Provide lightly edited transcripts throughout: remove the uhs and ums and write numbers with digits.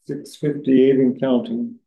6:58 and counting.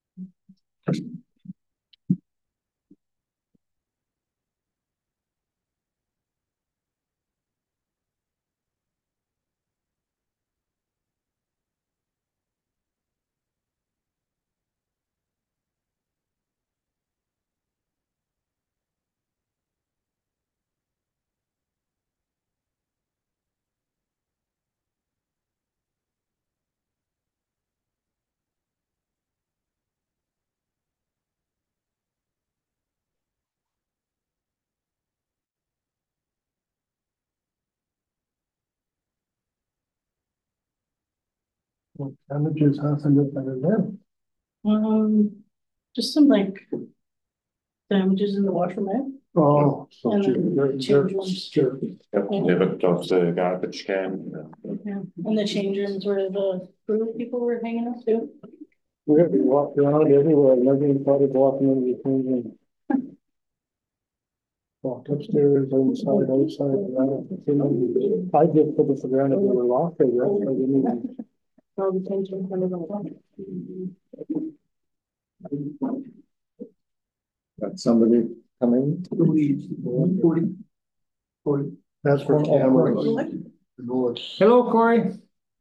What damages happened at that event? Just some like damages in the water main. Oh, so And then they're change rooms. They looked off the garbage can. Yeah, and the change rooms where the crew people were hanging out too. we have to walk around everywhere, and everyone started walking into the same room. Walked upstairs, inside, outside, around. I just put it for granted they were locked, I guess. I didn't even. All the change rooms under the water. Got somebody coming? 40. That's for cameras. Hello, Corey.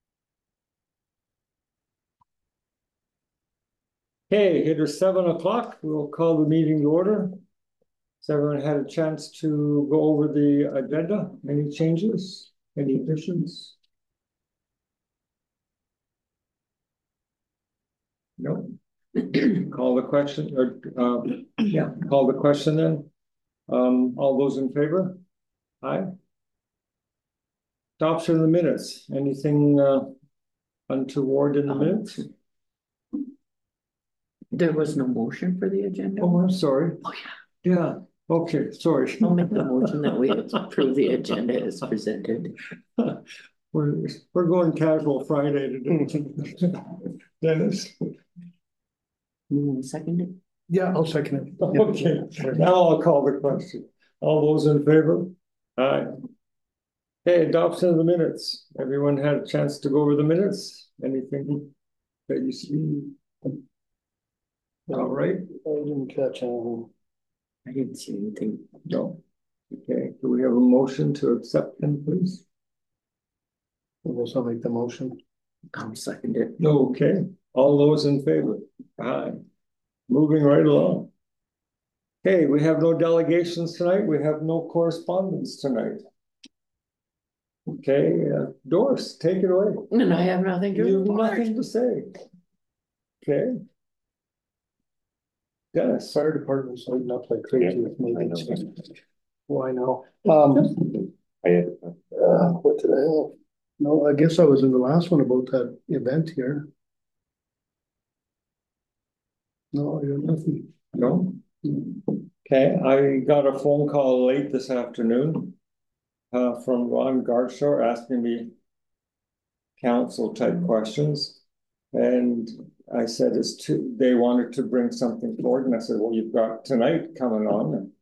Okay, it is 7 o'clock. We'll call the meeting to order. Has everyone had a chance to go over the agenda? Any changes? Any additions? No. Call the question, or call the question then. All those in favor? Aye. Adoption of the minutes. Anything untoward in the minutes? There was no motion for the agenda. Oh, I'm sorry. Oh, yeah. Yeah. Okay, sorry. I'll make the motion that we approve the agenda as presented. We're going casual Friday today. Dennis. You want to second it? Yeah, I'll second it. Okay, now I'll call the question. All those in favor? Aye. Okay, adoption of the minutes. Everyone had a chance to go over the minutes? Anything that you see? All right. I didn't catch anything. I didn't see anything. No. Okay, do we have a motion to accept them, please? I guess I'll make the motion. I'll second it. Okay, all those in favor? Aye. Moving right along. Okay, we have no delegations tonight. We have no correspondence tonight. Okay, Doris, take it away. And I have nothing to You have report. nothing to say. Okay. Dennis. Fire department's lighting up like crazy with me. I know. Why now? I had, What did I have? No, I guess I was in the last one about that event here. No, I got nothing. No? Okay, I got a phone call late this afternoon from Ron Garshore asking me council type questions. And I said, they wanted to bring something forward. And I said, well, you've got tonight coming on.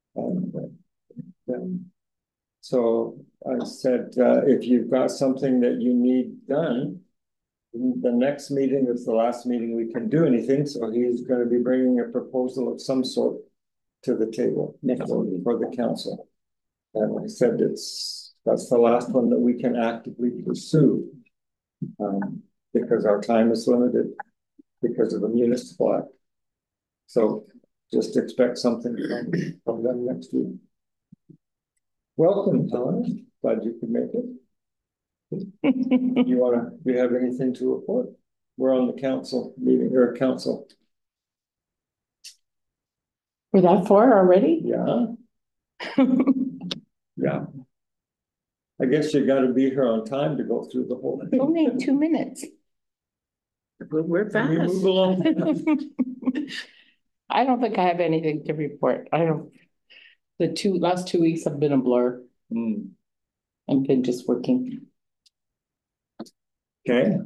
And so I said, if you've got something that you need done, the next meeting is the last meeting we can do anything. So he's going to be bringing a proposal of some sort to the table for the council. And I said, that's the last one that we can actively pursue. Because our time is limited because of the municipal act. So just expect something from them next week. Welcome, Helen. Glad you could make it. Do you have anything to report? We're on the council meeting or council. We're that far already? Yeah. Yeah. I guess you got to be here on time to go through the whole thing. Only 2 minutes. We're fast. We move along. I don't think I have anything to report. The last 2 weeks have been a blur. I've been just working. Okay,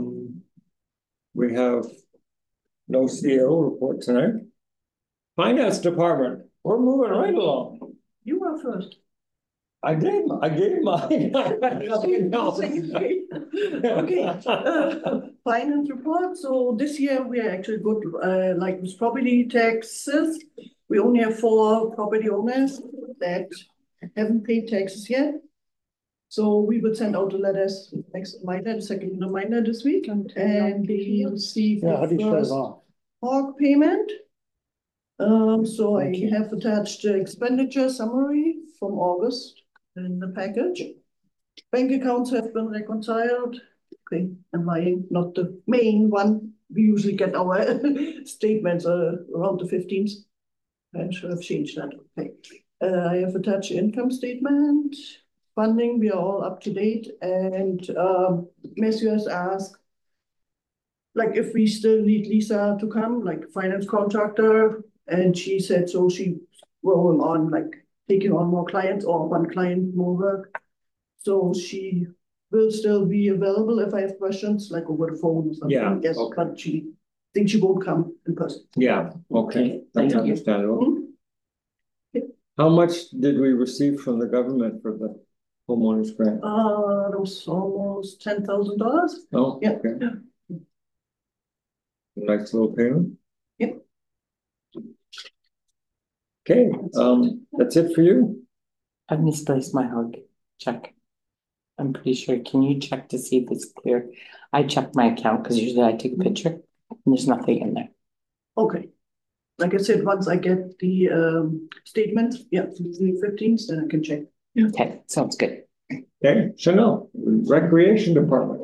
we have no CEO report tonight. Finance department, we're moving right along. You were first. I gave mine. Okay, finance report. So this year we are actually good, like with property taxes. We only have 4 property owners that haven't paid taxes yet. So we will send out the letters next reminder, the second reminder this week, and we will see Yeah, how do you shut it first off? hog payment. So Okay. I have attached the expenditure summary from August in the package. Bank accounts have been reconciled. Okay, I'm lying, not the main one. We usually get our statements around the 15th. I should have changed that. Okay. I have attached income statement. Funding, we are all up to date. And Matthew has asked, like, if we still need Lisa to come, like finance contractor. And she said, so she will on, like, taking on more clients or one client more work. So she will still be available if I have questions, like over the phone or something. Yeah, Yes, okay. but she thinks she won't come in person. Yeah, okay, that's Thank you. understandable. Hmm? How much did we receive from the government for the homeowners grant? That was almost $10,000. Oh, Yeah. okay. Nice little payment. Yep. Okay, that's it for you? I've misplaced my hug. Check. I'm pretty sure. Can you check to see if it's clear? I checked my account because usually I take a picture and there's nothing in there. Okay. Like I said, once I get the statement, yeah, from the 15th, then I can check. Okay, sounds good. Okay, Chanel, Recreation Department.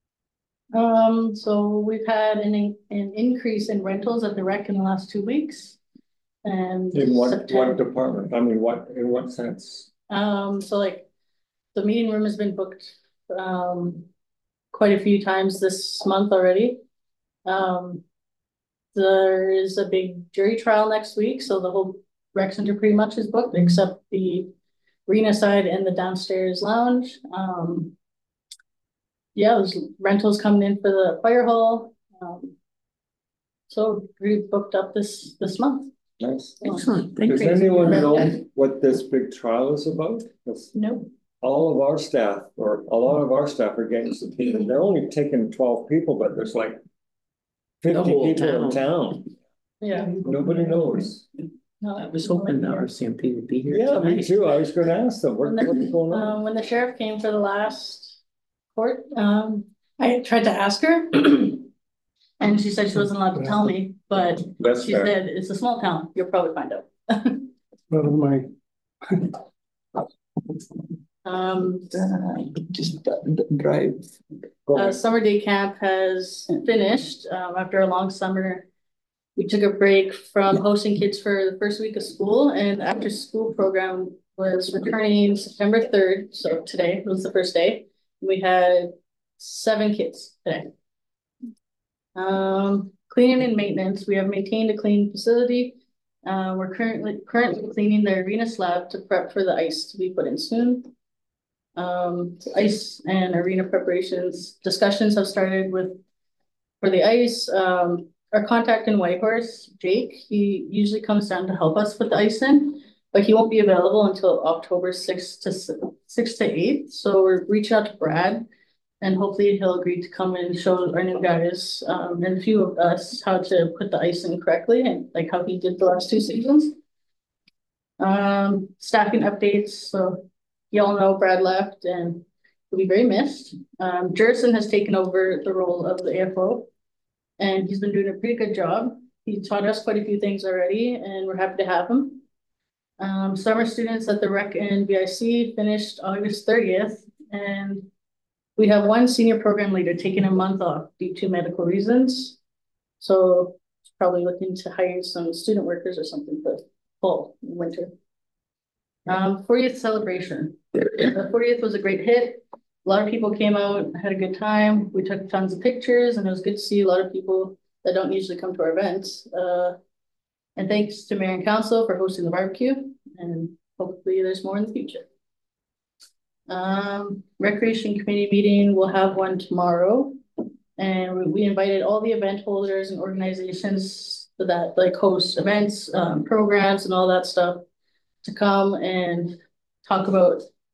So we've had an increase in rentals at the rec in the last 2 weeks. And In what September, department? I mean, in what sense? so like the meeting room has been booked quite a few times this month already. There is a big jury trial next week, so the whole rec center pretty much is booked except the arena side and the downstairs lounge. Yeah, there's rentals coming in for the fire hall. So we booked up this month. Nice. Excellent. Thank Does you. anyone know what this big trial is about? 'Cause No. all of our staff, or a lot of our staff are getting subpoenaed. They're only taking 12 people, but there's like 50 whole people in town. town. Yeah. Nobody knows. No, I was hoping the RCMP would be here Yeah, me tonight. too. I was gonna ask them, what's going on? When the sheriff came for the last court, I tried to ask her. And she said she wasn't allowed to tell me, but That's she fair. said, it's a small town, you'll probably find out. One of my, Just drive. Go ahead. Summer day camp has finished, after a long summer. We took a break from hosting kids for the first week of school, and after school program was returning September 3rd, so today was the first day. We had 7 kids today. Cleaning and maintenance, we have maintained a clean facility. We're currently cleaning the arena slab to prep for the ice to be put in soon. Ice and arena preparations, discussions have started for the ice. Our contact in Whitehorse, Jake, he usually comes down to help us with the ice in, but he won't be available until October 6th to 8th. So we're reaching out to Brad, and hopefully he'll agree to come and show our new guys and a few of us how to put the ice in correctly, and like how he did the last 2 seasons. Staffing updates. So y'all know Brad left and he'll be very missed. Jerson has taken over the role of the AFO, and he's been doing a pretty good job. He taught us quite a few things already, and we're happy to have him. Summer students at the rec and VIC finished August 30th, and we have 1 senior program leader taking a month off due to medical reasons. So probably looking to hire some student workers or something for fall, winter. 40th celebration. The 40th was a great hit. A lot of people came out, had a good time. We took tons of pictures, and it was good to see a lot of people that don't usually come to our events. And thanks to Mayor and Council for hosting the barbecue, and hopefully there's more in the future. Recreation committee meeting, we'll have one tomorrow. And we invited all the event holders and organizations that like host events, programs and all that stuff to come and talk about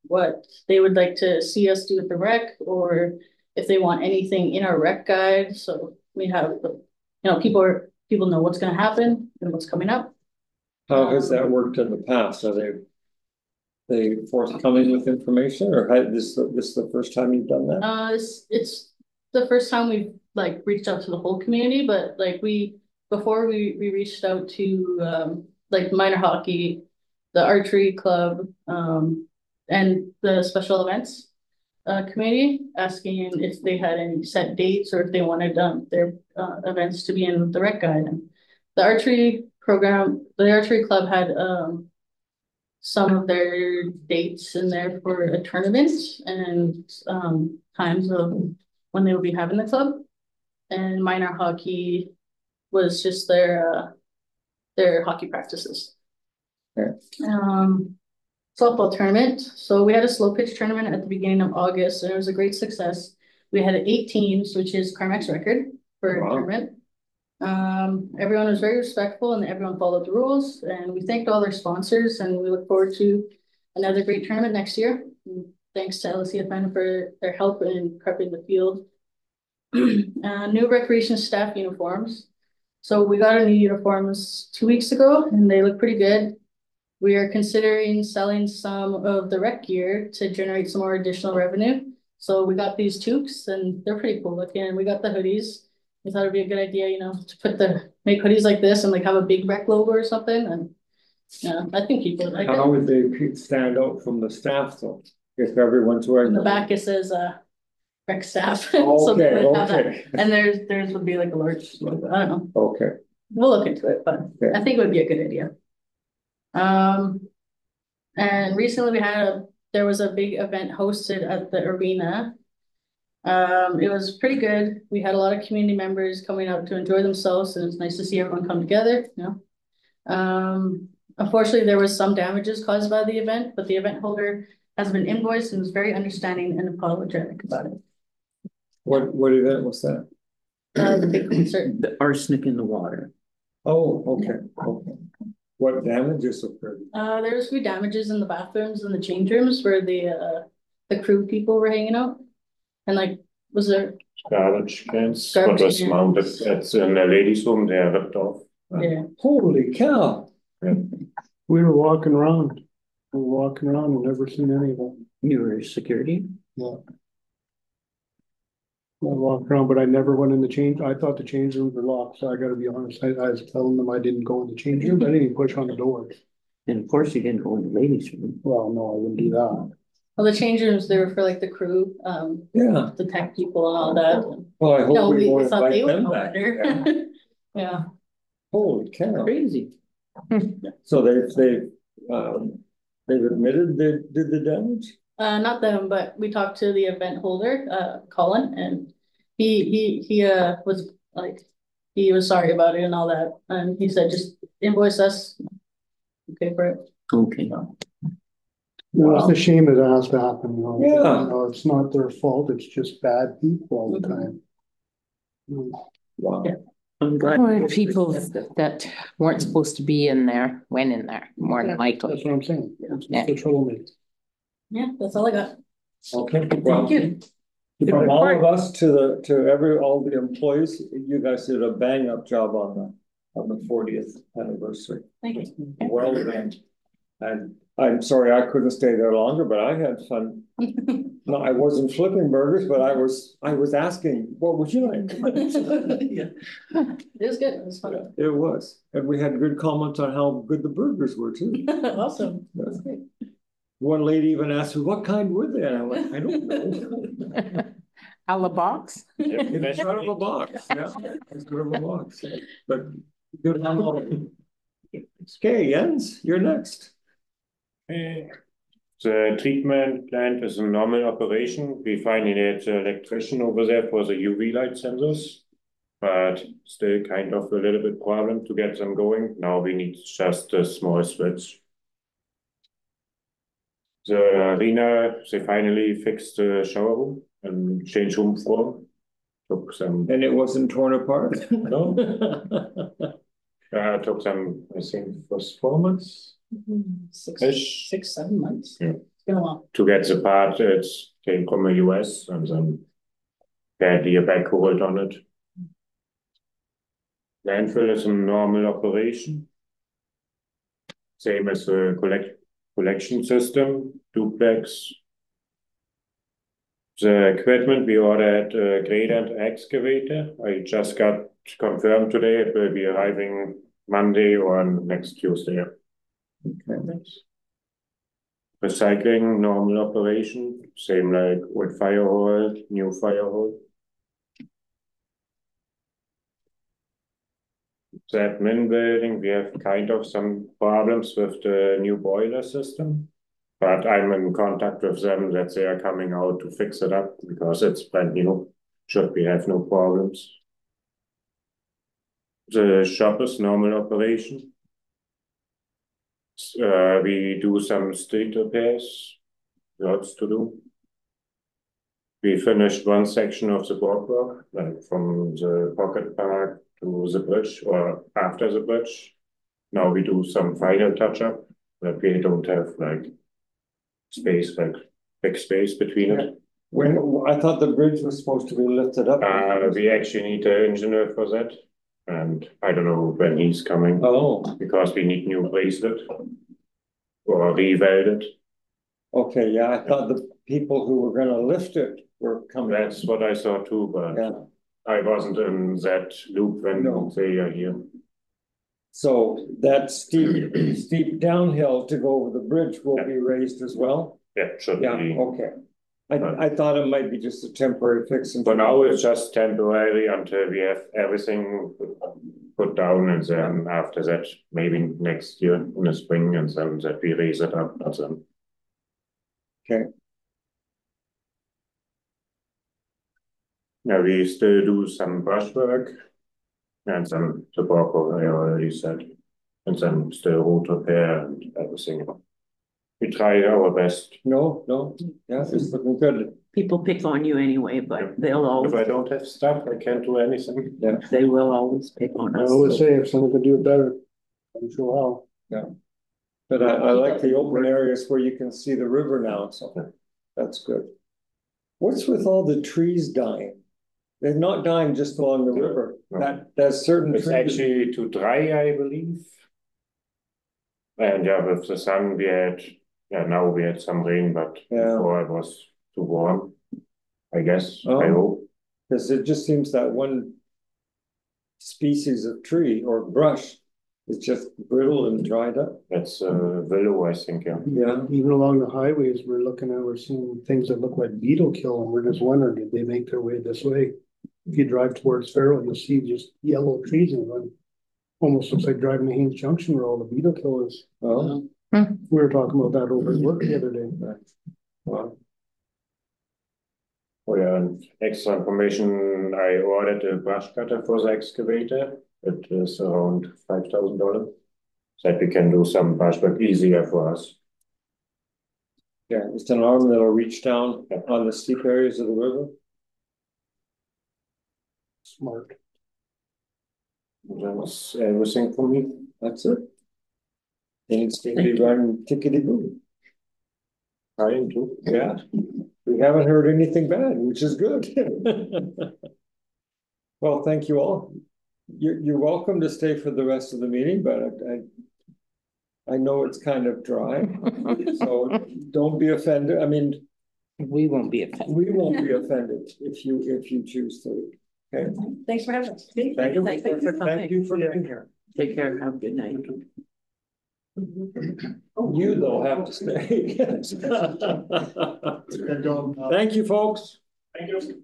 what they would like to see us do with the rec, or if they want anything in our rec guide, so we have the, people know what's gonna happen and what's coming up. How has that worked in the past? Are they forthcoming with information, or this is the first time you've done that? It's the first time we've like reached out to the whole community, but like before we reached out to like minor hockey, the archery club, and the special events committee, asking if they had any set dates or if they wanted their events to be in the rec guide. And the archery club had some of their dates in there for a tournament and times of when they will be having the club. And minor hockey was just their hockey practices. Okay. Softball tournament. So we had a slow pitch tournament at the beginning of August, and it was a great success. We had 8 teams, which is Carmac's record for a tournament. Everyone was very respectful and everyone followed the rules, and we thanked all their sponsors, and we look forward to another great tournament next year. And thanks to LCFN for their help in prepping the field. New recreation staff uniforms. So we got our new uniforms 2 weeks ago and they look pretty good. We are considering selling some of the rec gear to generate some more additional revenue. So we got these toques and they're pretty cool looking. We got the hoodies. We thought it'd be a good idea, to make hoodies like this and like have a big rec logo or something. And yeah, I think people would like it. How would they stand out from the staff though? If everyone's wearing In the back it says rec staff. Okay, So they would have that. okay. And theirs would be like a large logo. I don't know. Okay. We'll look into it, but Okay. I think it would be a good idea. And recently there was a big event hosted at the arena. It was pretty good. We had a lot of community members coming out to enjoy themselves, and it's nice to see everyone come together, Unfortunately, there was some damages caused by the event, but the event holder has been invoiced and was very understanding and apologetic about it. What event was that? The big concert. The arsenic in the water. Oh, okay. What damages occurred? There was a few damages in the bathrooms and the change rooms where the crew people were hanging out. And like, was there? Garbage cans, Garbage what was cans. mounted in the ladies' room, they are ripped off. Yeah. Holy cow. We were walking around. And never seen any of them. You were security? Yeah. I walked around, but I never went in the change. I thought the change rooms were locked, so I gotta be honest. I was telling them I didn't go in the change room. I didn't even push on the doors. And of course you didn't go in the ladies' room. Well, no, I wouldn't do that. Well, the change rooms, they were for like the crew, Yeah. the tech people and all that. Well, I hope we We won't thought they invite would them know back. better. Yeah. Holy cow. Crazy. So they've admitted they did the damage? Not them, but we talked to the event holder, Colin, and he was sorry about it and all that. And he said, just invoice us. Okay, for it. Okay. It's a shame that it has to happen, Yeah. It's not their fault. It's just bad people all the time. Wow. Yeah. I'm glad. Or people that weren't supposed to be in there, went in there, more than That's likely. what I'm saying. It's Yeah. the troublemakers. Yeah, that's all I got. Okay, well, Thank you. from all of us to all the employees, you guys did a bang up job on the 40th anniversary. Thank you. Well done. And I'm sorry I couldn't stay there longer, but I had fun. No, I wasn't flipping burgers, but I was asking, what would you like? Yeah. It was good. It was fun. It was, and we had good comments on how good the burgers were too. Awesome. That's great. One lady even asked me, what kind were they? And I'm like, I don't know. A la box? It's out of a box, yeah, it's out of a box, but good. Okay, Jens, you're next. The treatment plant is a normal operation. We finally had an electrician over there for the UV light sensors, but still kind of a little bit problem to get them going. Now we need just a small switch. The arena, they finally fixed the shower room and changed room floor. Took some, And it wasn't torn apart? no, took some, I think it was 4 months. 6, 7 months. Yeah. been a while. to get the part, it came from the US and then badly a backhold on it. Landfill is a normal operation. Same as the collection system, duplex. The equipment we ordered, grader and excavator. I just got confirmed today. It will be arriving Monday or next Tuesday. Okay. Recycling, normal operation, same like old fire hall, new fire hall. The admin building, we have kind of some problems with the new boiler system. But I'm in contact with them that they are coming out to fix it up because it's brand new. Should we have no problems. The shop is normal operation. We do some street repairs, lots to do. We finished one section of the boardwalk, like from the pocket park to the bridge or after the bridge. Now we do some final touch up, but we don't have like space, like big space between it. When, I thought the bridge was supposed to be lifted up. We actually need an engineer for that. And I don't know when he's coming. Oh, Because we need new bracelet. Or re-weld it. okay, yeah, I thought the people who were gonna lift it were coming. That's what I saw too, but Yeah, I wasn't in that loop when No. they are here. so that steep downhill to go over the bridge will be raised as well? Yeah, should Yeah, be. okay. I thought it might be just a temporary fix. For now, it's just temporary until we have everything put down, and then after that, maybe next year in the spring, and then that we raise it up. And then. Okay. Yeah, we still do some brushwork and some tobacco, I already said, and then still road repair and everything. We try our best. No, yeah, it's looking good. People pick on you anyway, but they'll If I always, don't have stuff, I can't do anything. they will always pick on I us. always say if someone could do it better, I'm sure how. But I like the open areas where you can see the river now, so that's good. What's with all the trees dying? They're not dying just along the river. No. There's certain It's trees. actually too dry, I believe. And yeah, with the sun we had, now we had some rain, but Yeah. before it was too warm. I guess, Oh. I hope. Because it just seems that one species of tree or brush is just brittle and dried up. That's willow, I think, yeah. Yeah. Even along the highways, we're seeing things that look like beetle kill, and we're just wondering, did they make their way this way? If you drive towards Farrell, you'll see just yellow trees and one almost looks like driving to Haynes Junction where all the beetle kill is. Oh, We were talking about that over at work the other day. wow. Oh yeah, and extra information, I ordered a brush cutter for the excavator. It is around $5,000. That we can do some brush work easier for us. Yeah, it's an arm that'll reach down on the steep areas of the river. Smart. That's everything for me. That's it. Things can be run tickety-boo. Trying to. Yeah, we haven't heard anything bad, which is good. Well, thank you all. You're welcome to stay for the rest of the meeting, but I know it's kind of dry, so don't be offended. I mean, We won't be offended. we won't be offended if you choose to. Okay, Thanks for having us. thank you. Thank you for coming. Thank you for being here. Take care. Have a good night. You though have to stay. Thank you, folks. Thank you.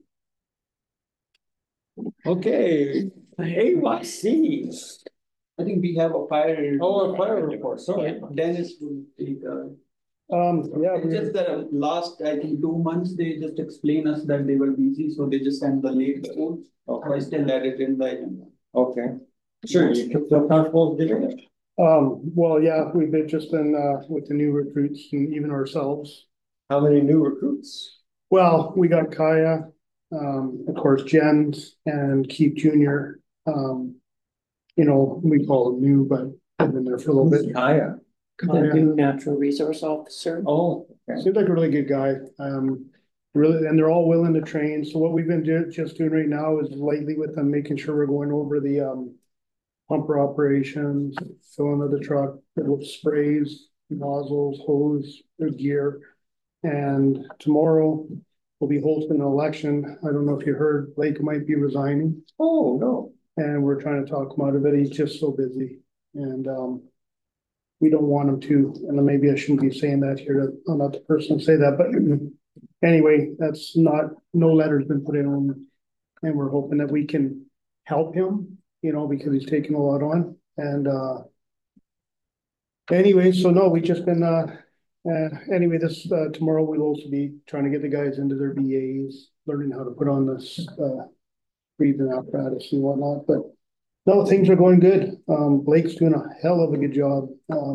Okay, AYC. I think we have a fire. Oh, a fire report, sorry. Yeah, Dennis will take, Yeah, it's just the last, I think, 2 months, they just explain us that they were busy, so they just sent the late report. So I still had it in the agenda. Okay, sure, you can feel comfortable giving it. well, yeah, we've just been, with the new recruits and even ourselves. How many new recruits? Well, we got Kaya, of course, Jens and Keith Junior. You know, we call them new, but I've been there for a little bit. Kaya. The new natural resource officer. Oh, Seems like a really good guy. Really, and they're all willing to train. So what we've been just doing right now is lately with them, making sure we're going over the pumper operations, filling of the truck, with sprays, nozzles, hose, their gear. And tomorrow we'll be hosting an election. I don't know if you heard, Blake might be resigning. Oh, no. And we're trying to talk him out of it. He's just so busy. And we don't want him to. And maybe I shouldn't be saying that here. I'm not the person to say that, but anyway, that's not, no letter's been put in on him. And we're hoping that we can help him, you know, because he's taking a lot on. And anyway, so no, we just been anyway, this tomorrow we'll also be trying to get the guys into their BAs, learning how to put on this breathing apparatus and whatnot. But no, things are going good. Blake's doing a hell of a good job.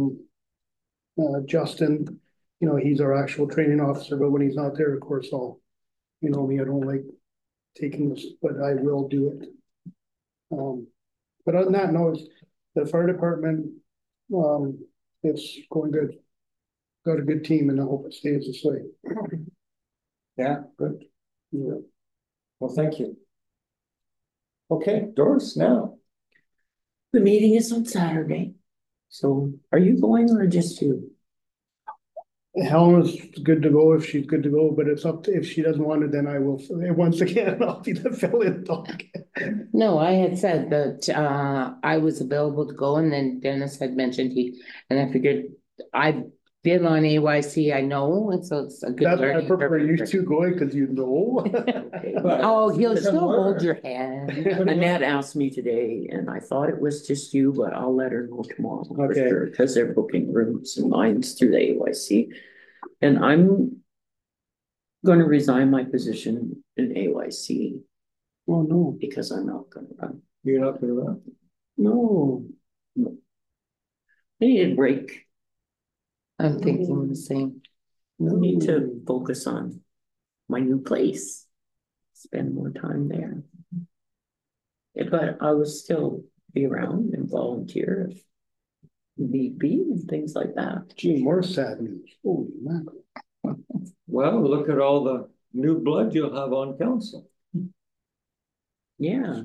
Justin, you know, he's our actual training officer, but when he's not there, of course, you know me, I don't like taking this, but I will do it. But other than that, no, it's the fire department, it's going good. Got a good team and I hope it stays this way. Yeah, good. Yeah. Well, thank you. Okay, Doris, now. The meeting is on Saturday. So are you going or just you? Helena's good to go if she's good to go, but it's up to, if she doesn't want it, then I will, once again, I'll be the fill-in dog. No, I had said that I was available to go, and then Dennis had mentioned and I figured I've been on AYC, I know, and so it's a good That's why I learning prefer curve. you two going, because you know. Oh, he'll It's still a hold your hand. Annette asked me today and I thought it was just you, but I'll let her know tomorrow. For Okay. sure, because they're booking rooms and mine's through the AYC. And I'm gonna resign my position in AYC Oh, no. because I'm not gonna run. You're not gonna run? No. I need a break. I'm thinking the same. I need to focus on my new place. Spend more time there. Yeah, but I will still be around and volunteer if need be and things like that. Gee, more sad news. Holy mackerel. Well, look at all the new blood you'll have on council. Yeah.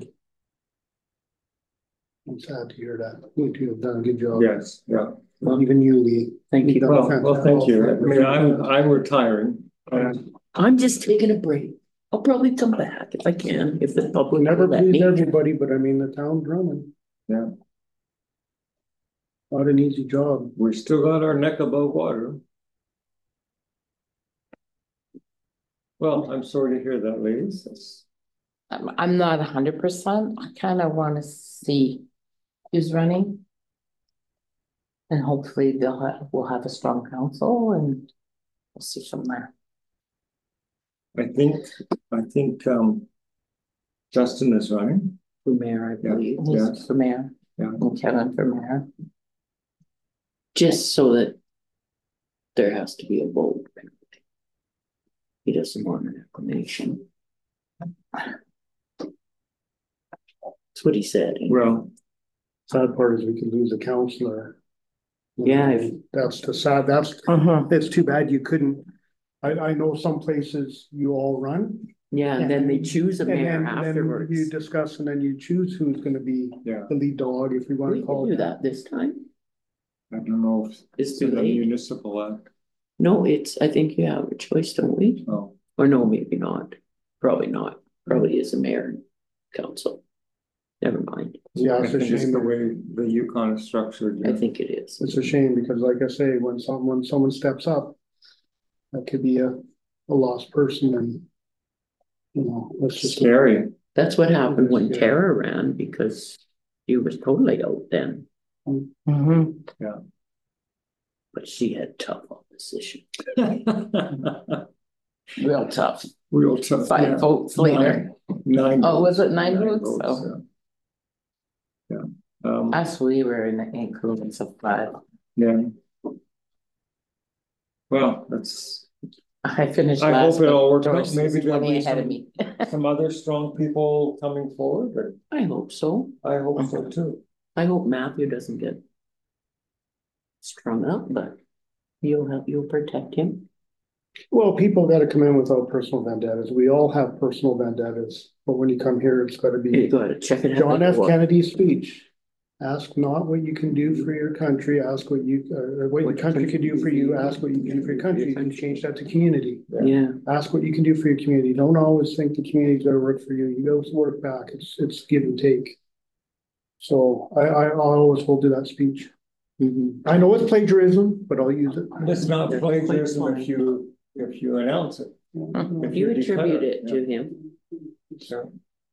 I'm sad to hear that. You two have done a good job. Yes, yeah. Even you, Lee. Thank you. Well, thank you. I mean, I'm retiring. I'm just taking a break. I'll probably come back if I can, if the public Never will let please me. everybody, but I mean, the town's running. Yeah. Not an easy job. We still got our neck above water. Well, I'm sorry to hear that, ladies. I'm not 100%. I kind of want to see who's running. And hopefully we'll have a strong council and we'll see from there. I think Justin is running. For mayor, I believe. He's for mayor. Yeah. And Kevin for mayor. Just so that there has to be a vote. He doesn't want an acclamation. That's what he said. Well, Sad part is we could lose a counselor. Yeah. That's the sad, it's too bad you couldn't. I know some places you all run. Yeah, and then they choose a And mayor then afterwards. you discuss and then you choose who's gonna be yeah, the lead dog, if we want We to can call do it. that this time. I don't know if It's too the late. municipal act. No, I think you have a choice, don't we? Oh, Or no, maybe not. Probably not. Probably is a mayor and council. Never mind. Yeah, I it's a think it's shame. the way the Yukon is structured. I yeah. think it is. It's a shame because like I say, when someone steps up, that could be a lost person and, you know, that's just. Scary. That's what happened when Yeah. Tara ran because he was totally out then, but she had tough opposition. Real tough. Real tough. 5 votes later. Nine. Oh, was it 9 Nine votes? Oh. Yeah. Yeah. Us, we were in the increments of 5. Yeah. Well, that's, I finished I last. hope it all works out. Doris Maybe is there'll 20 be ahead of me. some other strong people coming forward, I hope so. but I hope so too. I hope Matthew doesn't get strung up, but you'll protect him. Well, people gotta come in without personal vendettas. We all have personal vendettas, but when you come here, it's gotta You be gotta check it out. John F. Kennedy's speech. Ask not what you can do for your country, ask what your country can do for you, ask what you can do for your country. You can change that to community. Yeah, Ask what you can do for your community. Don't always think the community's gonna work for you. You gotta work back. It's give and take. So I'll always hold to that speech. I know it's plagiarism, but I'll use it. It's not plagiarism if you announce it. If you declare attribute it to yeah. him. So.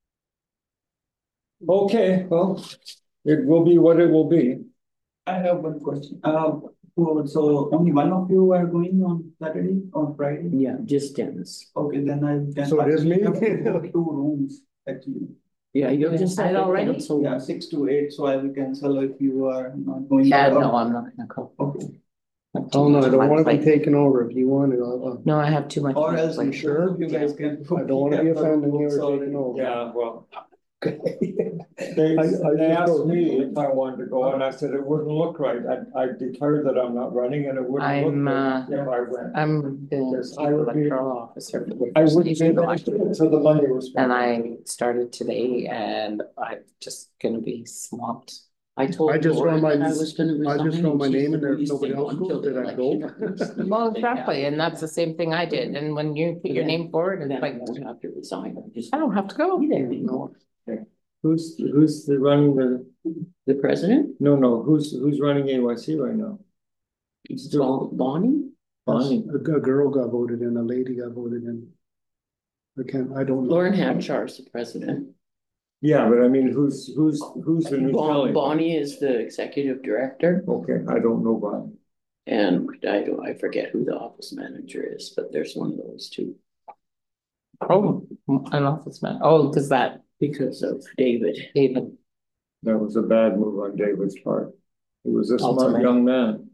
Okay, well, it will be what it will be. I have one question. So only one of you are going on Saturday or Friday? Yeah, just Dennis. Okay, then I can. So it is me? I have to book 2 rooms, actually. Yeah, you're just Decide already? cancel. Yeah, 6 to 8, so I will cancel if you are not going. Yeah, no, I'm not gonna go. Okay, Oh, no, I don't wanna be taken over. If you want it, No, I have too much. or on my else I'm plate. sure you guys can. I don't wanna be offending you or taking over. Yeah, well, Okay. they I asked just me if I wanted to go and I said it wouldn't look right. I declared that I'm not running and it wouldn't look right if I went. I'm the Yes, I would be- electoral officer. for the I first wouldn't say station that election. until the money was. spent. And I started today and I'm just gonna be swamped. I told I just Laura wrote my- that I was gonna I resign. just wrote my and she name in said, there. "Will you If nobody stay else on goes, till the did I go?" election?" Well, exactly, and that's the same thing I did, and when you put your name forward, And it's then I like, won't have to resign. I don't have to go. Be there anymore. Who's the running The president, who's running AYC right now? Bonnie, Bonnie. A girl got voted in, a lady got voted in. I don't know. Lauren Hatchar's the president. Yeah, but I mean, who's the new Kelly? Bonnie is the executive director, Okay, I don't know Bonnie. and I forget who the office manager is, but there's one of those two. Oh, an office man, oh, cause that, Because of David. David, That was a bad move on David's part. He was a smart Ultimate. young man.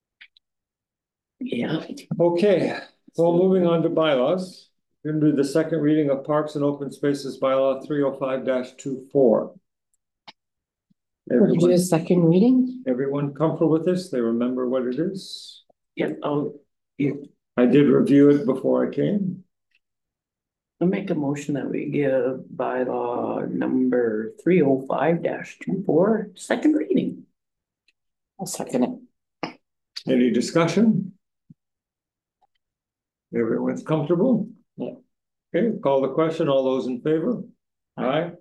Yeah. Okay, so moving on to bylaws. We're gonna do the second reading of Parks and Open Spaces bylaw 305-24. would you do a second reading? Everyone comfortable with this? They remember what it is? Yeah, I'll I did review it before I came. make a motion that we give bylaw number 305-24 second reading. I'll second it. Any discussion? Everyone's comfortable? Yeah. Okay, call the question. All those in favor? Aye.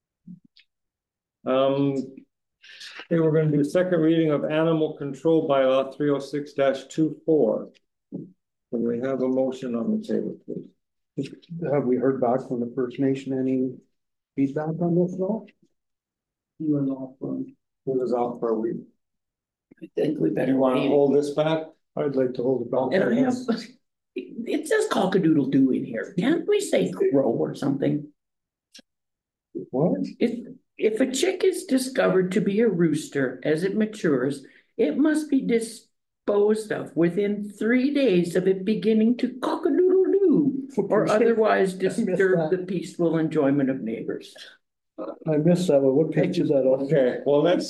Okay, we're gonna do second reading of animal control bylaw 306-24. Can we have a motion on the table, please? Have we heard back from the First Nation? Any feedback on this at all? He was off. It was off for a week. I think we better You wanna wait. hold this back? I'd like to hold it back. And I have, it says cockadoodle doo in here. Can't we say crow or something? What? If a chick is discovered to be a rooster as it matures, it must be disposed of within 3 days of it beginning to cock-a-doodle-doo, or otherwise disturb the peaceful enjoyment of neighbors. I missed that one. What page is that on? Okay, well, let's,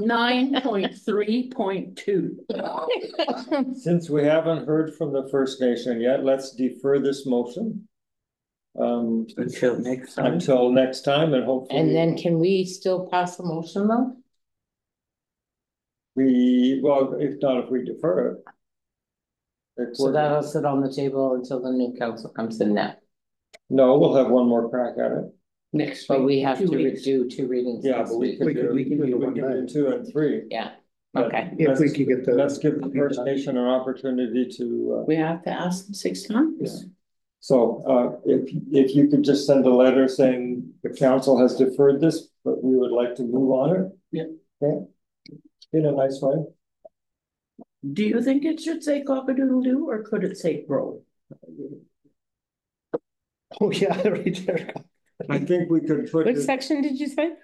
9.3.2. since we haven't heard from the First Nation yet, let's defer this motion. Until next time. Until next time and hopefully. And then can we still pass a motion though? Well, if not, if we defer it. If So we're- that'll sit on the table until the new council comes in now, No, we'll have one more crack at it. Next but week, we have 2 to weeks. do 2 readings. Yeah, next but we week. can We do, can- we can do we one can do night. 2 and 3. Yeah, But okay. If we could get the. Let's give the First Nation an opportunity to, We have to ask them 6 times. so, if you could just send a letter saying the council has deferred this, but we would like to move on it. Yeah. Okay. In a nice way. Do you think it should say cock-a-doodle-doo, or could it say crow? Oh, yeah, right there. I think we could put. Which it- section did you say?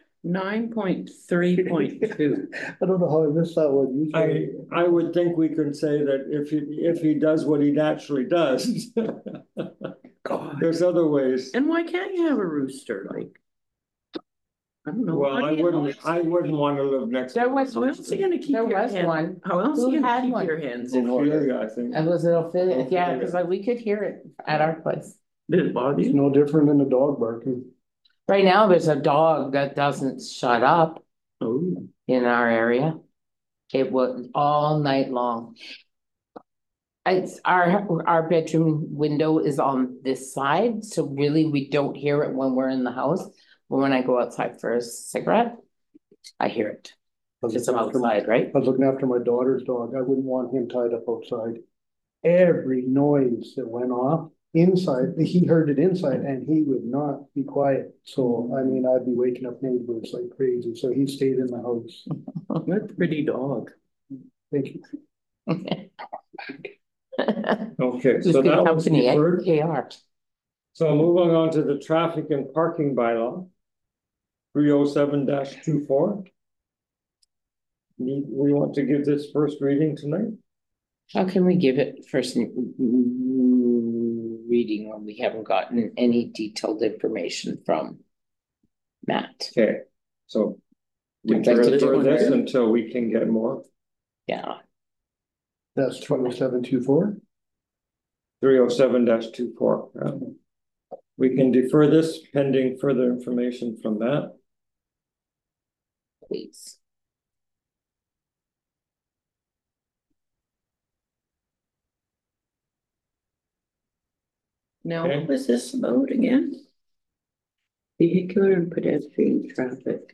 9.3.2. I don't know how I missed that one. Usually- I would think we could say that if he does what he naturally does. God. There's other ways. And why can't you have a rooster, like? I don't know. Well, I wouldn't want to live next. There to was, How else are you gonna keep there your was hand? one. How else are Who you had gonna keep one? your hands in order? Ophelia, I think. It was an Ophelia, yeah, Ophelia. because we could hear it at our place. Did it bother It's you? no different than a dog barking. Right now, there's a dog that doesn't shut up Oh, in our area. It was all night long. It's our bedroom window is on this side, so really we don't hear it when we're in the house. But when I go outside for a cigarette, I hear it. Because I'm outside, right? I was looking after my daughter's dog. I wouldn't want him tied up outside. Every noise that went off inside, he heard it inside and he would not be quiet. So, I mean, I'd be waking up neighbors like crazy. So he stayed in the house. what a pretty dog. Thank you. Okay, Who's so good that was company, deferred. They are. So moving on to the traffic and parking bylaw. 307-24. We want to give this first reading tonight? How can we give it first reading when we haven't gotten any detailed information from Matt? Okay, so we I'd can like to defer do this it. until we can get more. Yeah, That's 2724. 307-24. We can defer this pending further information from Matt. please. Now, Okay. what was this about again? Vehicular and pedestrian traffic.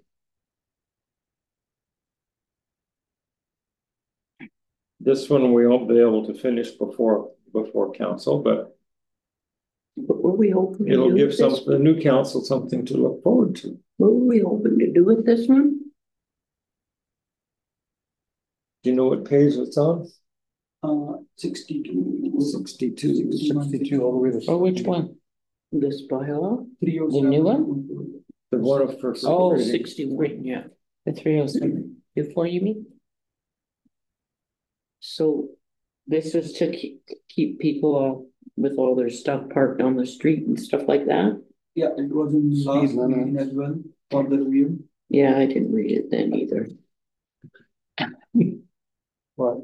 This one we won't be able to finish before council, but What were we hoping to it'll do give with some, this? the new council something to look forward to. What were we hoping to do with this one? Do you know what page it's on? 62. 62. 62 all the way to. Oh, which one? This bylaw? The new one? The one of first. Oh, reading. 61, yeah. The 307, before you mean? So this was to keep people with all their stuff parked on the street and stuff like that? Yeah, it was in last Speed limit. meeting as well for the review. Yeah, I didn't read it then either. What?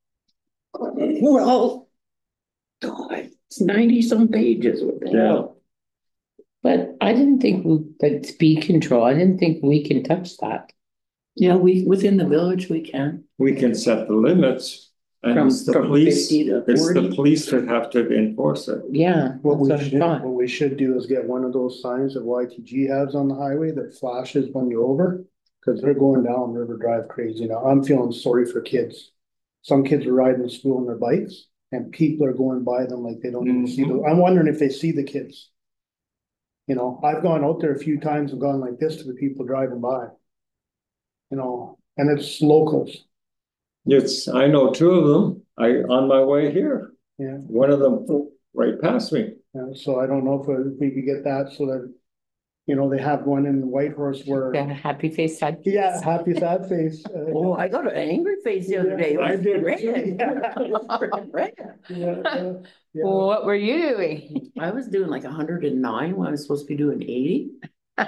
Well, God, it's 90 some pages, what the hell? But I didn't think that speed control, I didn't think we can touch that. Yeah, within the village, we can. We can set the limits and From it's the police, 50 to it's the 40. police that have to enforce it. Yeah, What that's we what I should, thought. what we should do is get one of those signs that YTG has on the highway that flashes when you're over. Cause they're going down River Drive crazy now. I'm feeling sorry for kids. Some kids are riding to school on their bikes and people are going by them like they don't even see them. I'm wondering if they see the kids. You know, I've gone out there a few times and gone like this to the people driving by. You know, and it's locals. I know two of them, on my way here, Yeah. one of them right past me. So I don't know if we could get that so that, you know, they have one in Whitehorse where. Got a happy face side. Yeah, happy sad face. Oh, I got an angry face the other day. I did Red. too. Red. Yeah. Well, what were you doing? I was doing like 109 when I was supposed to be doing 80. I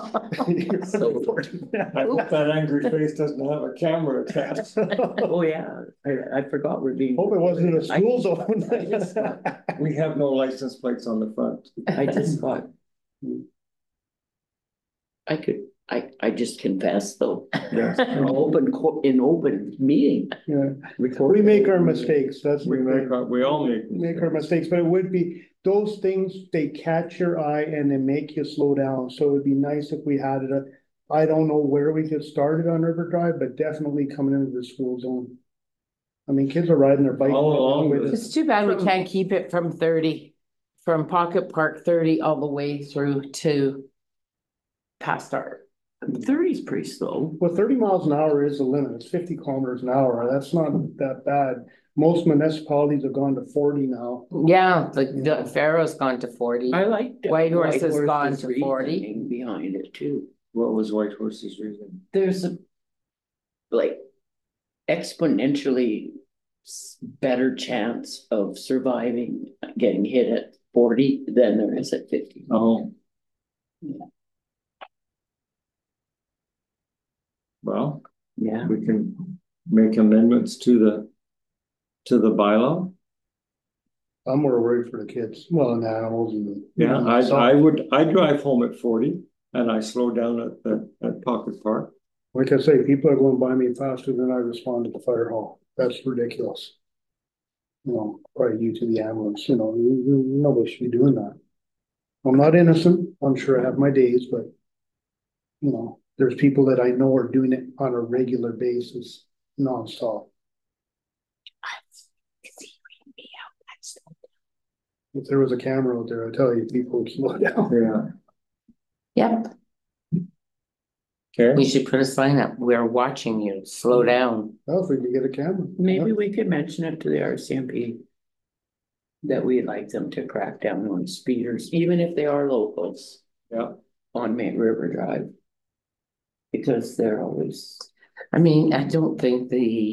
hope that angry face doesn't have a camera attached. Oh, yeah, I forgot we're being. Hope it wasn't a school zone. We have no license plates on the front. I just got. I just confessed though. Yes. In open meeting. Yeah, we make our mistakes, that's. We all Make our mistakes, but it would be, those things, they catch your eye and they make you slow down, so it'd be nice if we had it. I don't know where we could start it on River Drive, but definitely coming into the school zone. I mean, kids are riding their bike. All along with with it. It's too bad we can't keep it from 30, from Pocket Park 30 all the way through to past our. 30 is pretty slow. Well, 30 miles an hour is the limit, it's 50 kilometers an hour, that's not that bad. Most municipalities have gone to 40 now. Yeah, the Pharaoh's gone to 40. I like. Whitehorse has gone to 40. reasoning behind it too. What was Whitehorse's reason? There's a like exponentially better chance of surviving getting hit at 40 than there is at 50. Oh. Yeah. Well, Yeah, we can make amendments to the bylaw. I'm more worried for the kids, well, and the animals and. Yeah, I drive home at 40 and I slow down at Pocket Park. Like I say, people are going by me faster than I respond to the fire hall. That's ridiculous. You know, probably you to the ambulance, you know, nobody should be doing that. I'm not innocent. I'm sure I have my days, but you know, there's people that I know are doing it on a regular basis, nonstop. If there was a camera out there, I tell you, people would slow down. Yeah. Yep, we Okay. should put a sign up, we're watching you, slow down. Well, if we could get a camera. maybe we could mention it to the RCMP. That we'd like them to crack down on speeders, even if they are locals. Yeah. On Main River Drive. Because they're always, I mean, I don't think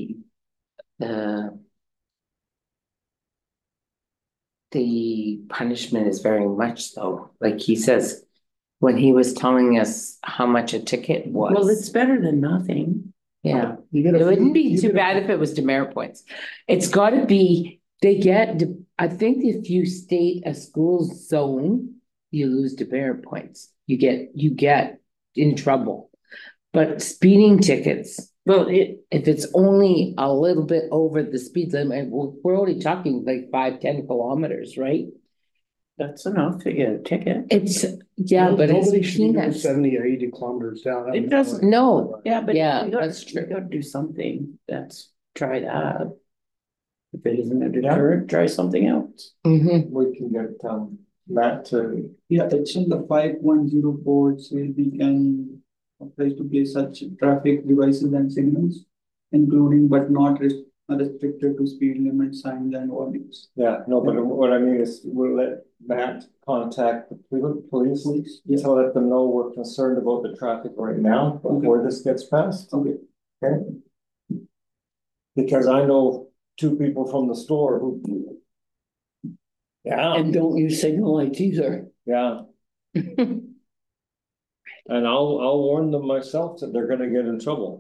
the punishment is very much though, like he says, when he was telling us how much a ticket was. well, it's better than nothing. Yeah, You get it a wouldn't few- be too bad if it was demerit points. It's gotta be, they get, I think if you state a school zone, you lose demerit points. You get in trouble. But speeding tickets, well, if it's only a little bit over the speed limit, we're only talking like 5-10 kilometers, right? That's enough to get a ticket. It's, yeah, but Nobody it's should be doing peanuts. 70 or 80 kilometers down. It doesn't- No, Yeah, but Yeah, we gotta, that's true. we gotta do something. Try that. If it isn't a deterrent, try something else. mhm. We can get Matt to, Yeah, section the 5104 says we can apply to place such traffic devices and signals, including but not restricted to speed limit signs and warnings. yeah, no, but what I mean is we'll let Matt contact the police to let them know we're concerned about the traffic right now before this gets passed. Okay. Okay. Because I know 2 people from the store who. Yeah, And don't use signal lights either. yeah, and I'll warn them myself that they're gonna get in trouble.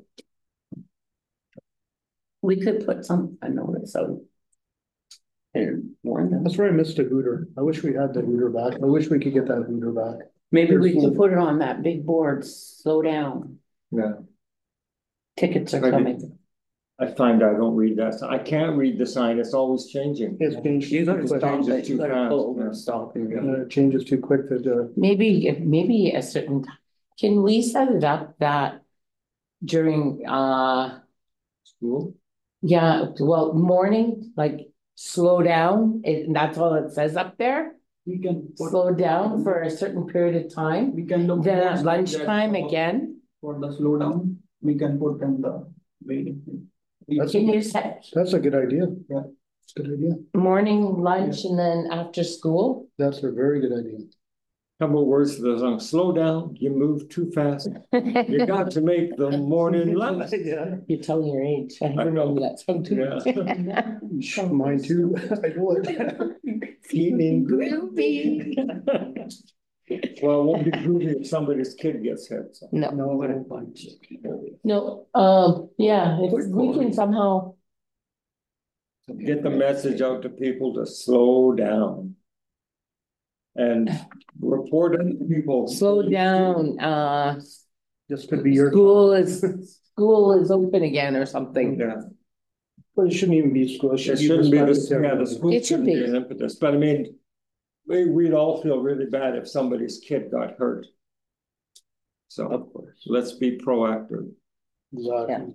We could put a notice out. And warn them. That's where I missed a hooter. I wish we had the hooter back. I wish we could get that hooter back. Maybe we could put it on that big board, slow down, Yeah, tickets are I did. coming. I find I don't read that, I can't read the sign, it's always changing. It's changed. You gotta stop changes it, you too gotta fast, pull over yeah. and stop and go. It changes too quick that, Maybe a certain, can we set it up that during, School? yeah, well, morning, like slow down, that's all it says up there? We can put, Slow down for a certain period of time, we can look. then at for lunchtime that again, For the slowdown, we can put in the waiting. can you set that's a good idea. Yeah. It's a good idea. morning, lunch, and then after school? That's a very good idea. Couple of words to the song, slow down, you move too fast, you got to make the morning last. You're telling your age, I know. remember that song too. Mine too. I know it. Feeling Groovy. Well, it won't be groovy if somebody's kid gets hit, so. No, What a bunch of people. no, yeah, if we can somehow, Get the message out to people to slow down. And report on people. slow down, This could be your. school is open again or something. Yeah, Well, it shouldn't even be school. it shouldn't be this, yeah, the school It should shouldn't be be. an impetus, but I mean. We'd all feel really bad if somebody's kid got hurt. So, of course, let's be proactive. Exactly.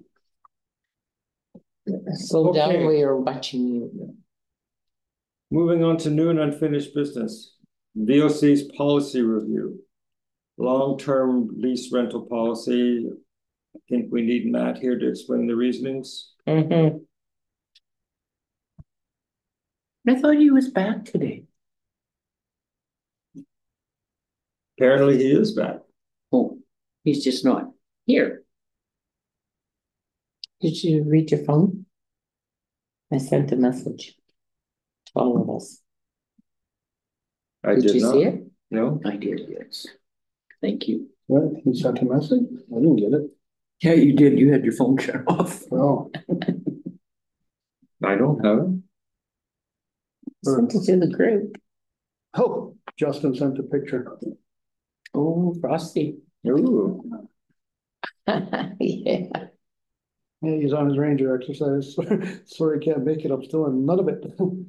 Slow down, Okay. we are watching you. Moving on to new and unfinished business. VOC's policy review. Long-term lease rental policy. I think we need Matt here to explain the reasonings. Mhm. I thought he was back today. Apparently he is back. Oh, he's just not here. Did you read your phone? I sent a message to all of us. I Did did you not. see it? No, I did, yes. Thank you. What? He sent a message? I didn't get it. Yeah, you did. You had your phone shut off. Oh, I don't have it. Sent it to the group. oh, Justin sent a picture. Oh, Frosty. Ooh, Yeah. Yeah, he's on his ranger exercise. Sorry, can't make it. I'm still in none of it.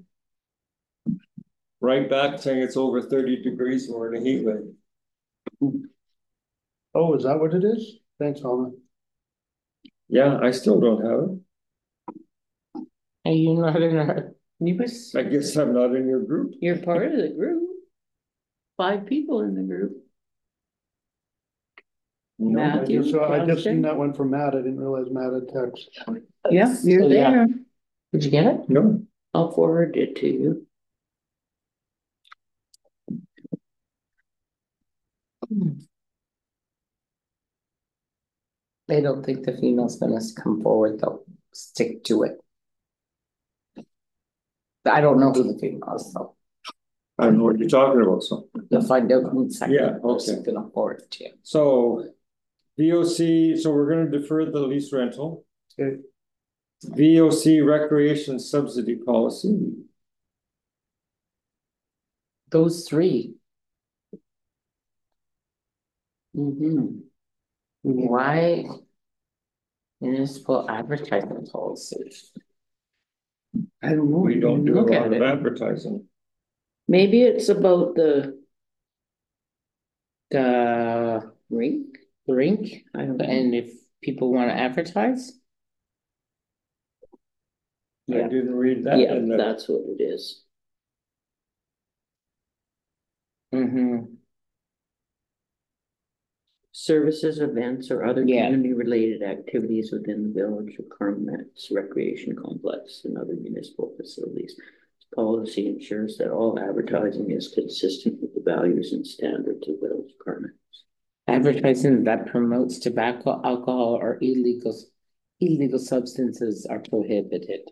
right back saying it's over 30 degrees, we're in a heat wave. Oh, is that what it is? Thanks, Alma. Yeah, I still don't have it. Are you not in our, You was, I guess I'm not in your group. you're part of the group. 5 people in the group. No, Matthew. So I just seen Justin. that one from Matt. I didn't realize Matt had text. Yeah, you're So, yeah. there. Did you get it? no. I'll forward it to you. I don't think the female's gonna come forward, they'll stick to it. I don't know who the female is, though. I don't know what you're talking about, so. You'll find out in a second. Yeah, who's okay. gonna forward it to you. So VOC, so we're gonna defer the lease rental. Okay. VOC recreation subsidy policy. Those 3, Mm-hmm. why? Municipal advertising policy. I don't know. We don't do a Look lot at of it. advertising. Maybe it's about the Rink, I don't know. and if people wanna advertise? I Yeah. didn't read that Yeah, in the, that's what it is. Mm-hmm. Services, events, or other Yeah. community-related activities within the village of Carmet's recreation complex and other municipal facilities. This policy ensures that all advertising is consistent with the values and standards of the village of Carmet. Advertising that promotes tobacco, alcohol, or illegal substances are prohibited.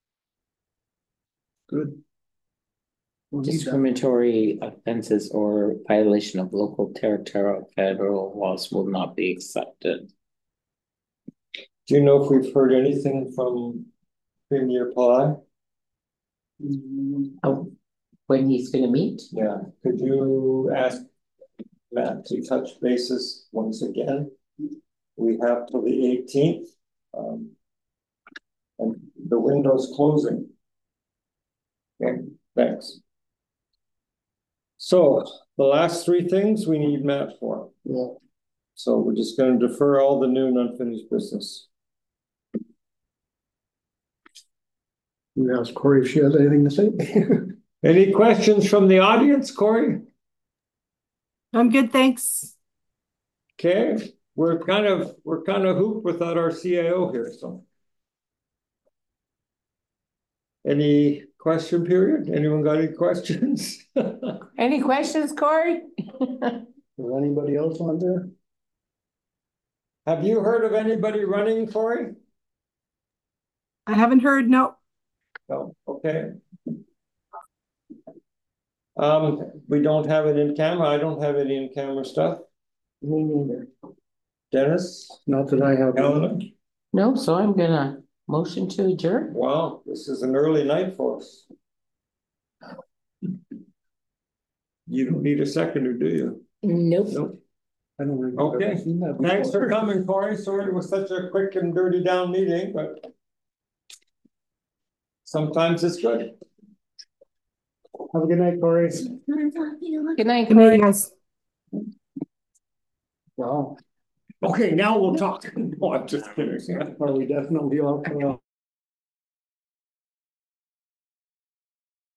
Good. We'll need that. Discriminatory offenses or violation of local, territorial, federal laws will not be accepted. do you know if we've heard anything from Premier Ply? Oh, when he's gonna meet? Yeah, could you ask Matt to touch bases once again? We have till the 18th. And the window's closing. Okay, thanks. So the last 3 things we need Matt for. Yeah. So we're just gonna defer all the new and unfinished business. We asked Corey if she has anything to say. Any questions from the audience, Corey? I'm good, thanks. Okay, we're kind of hooped without our CIO here, so. Any question period? Anyone got any questions? Any questions, Corey? Is anybody else on there? Have you heard of anybody running, Corey? I haven't heard, no. No, okay. We don't have it in camera. I don't have any in camera stuff. Me neither. Dennis, Not that I have. Helena? No, so I'm gonna motion to adjourn. Wow, this is an early night for us. You don't need a seconder, do you? Nope. Nope. I don't remember. Okay. I've seen that Thanks before. for coming, Corey. Sorry it was such a quick and dirty down meeting, but sometimes it's good. Have a good night, Corey. Good night, Good night, Corey. guys. Wow. Okay, now we'll talk. No, I'm just kidding. Are we definitely off?